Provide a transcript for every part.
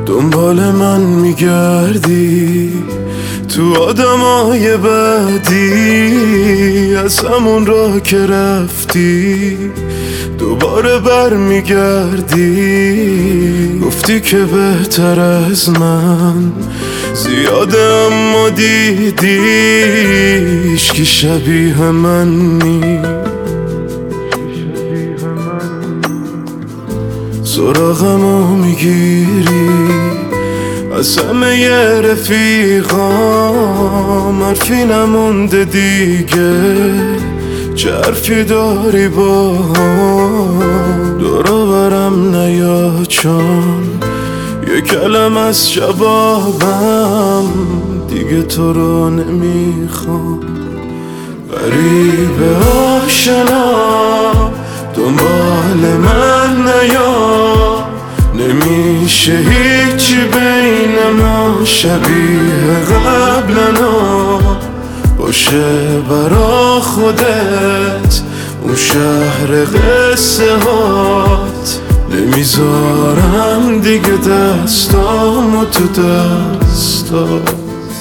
دنبال من میگردی تو آدمای بعدی، از همون راه که رفتی دوباره بر میگردی. گفتی که بهتر از من زیاده اما دیدی هیچکی شبیه من نی. سراغمو میگیری از همه رفیقام، حرفی نمونده دیگه، چه حرفی داری با هم؟ دورو برم نیا چون یه کلم از جوابم دیگه تو رو نمیخوام. غریبه آشنا دنبال من نیا، نمیشه هیچی بین ما شبیه قبلنا باشه برا خودت اون شهر قصه هات. نمیذارم دیگه دستامو تو دستات.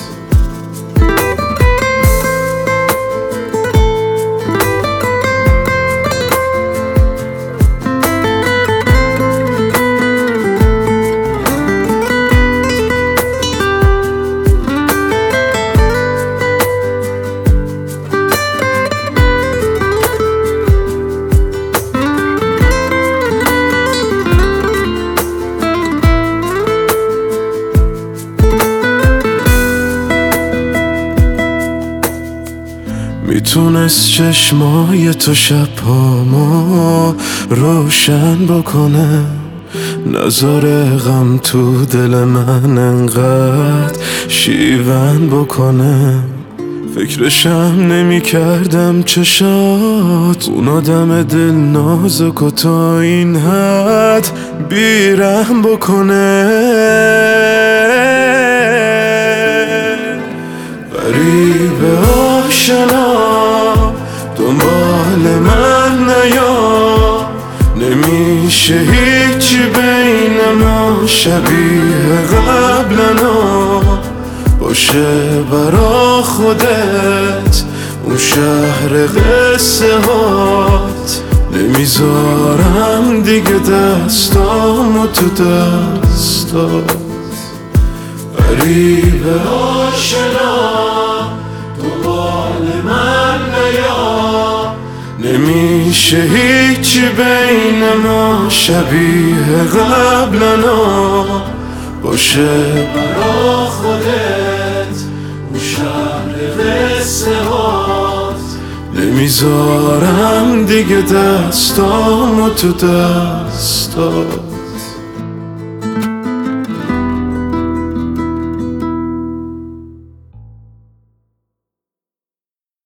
میتونست چشمای تو شبهامو روشن بکنه، نذاره غم تو دل من انقدر شیون بکنه. فکرشم نمی کردم چشات اون آدم دل نازک و تا این حد بیرحم بکنه. غریبه آشنا دنبال من نیا، نمیشه هیچی بین ما شبیه قبلنا باشه برا خودت اون شهر قصه هات. نمیذارم دیگه دستامو تو دستات. غریبه آشنا دنبال من نیا، نمیشه هیچی بین ما شبیه قبلنا باشه برا خودت اون شهر قصه هات. نمیذارم دیگه دستامو تو دستات.